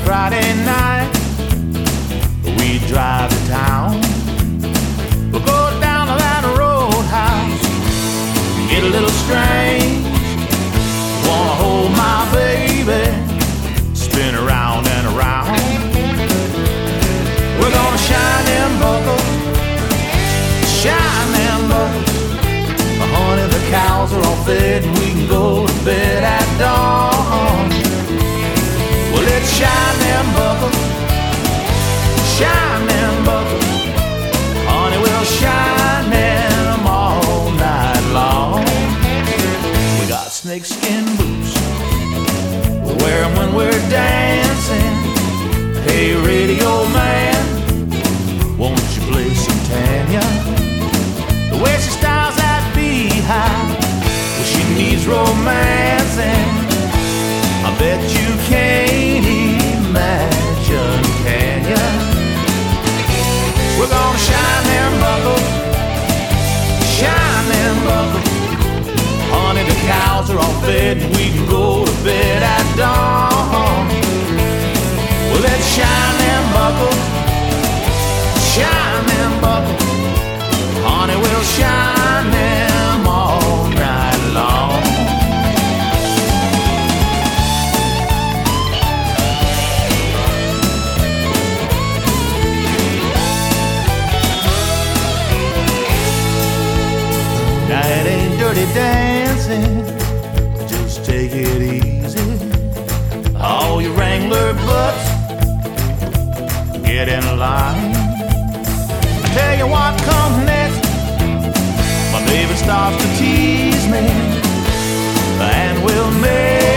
Friday night, we drive to town. We'll go down to that roadhouse, get a little strange. Wanna hold my baby, spin around and around. We're gonna shine them buckles, shine them buckles. Honey, the cows are all fed and we can go to bed at dawn. Well, let's shine them buckles, shine them buckles. Honey, we'll shine them all night long. We got snakeskin boots, we'll wear them when we're dancing. Hey, radio man, won't you play some Tanya? The way she styles that beehive, well, she needs romancing. I bet you can't imagine, can ya? We're gonna shine them buckles, shine them buckles. Honey, the cows are all fed and we can go to bed at dawn. Well, let's shine them buckles, shine them buckles. Honey, we'll shine them all night long. Now it ain't dirty dancing, just take it easy. All you Wrangler butts, get in line. Tell you what comes next, my baby starts to tease me, and we'll make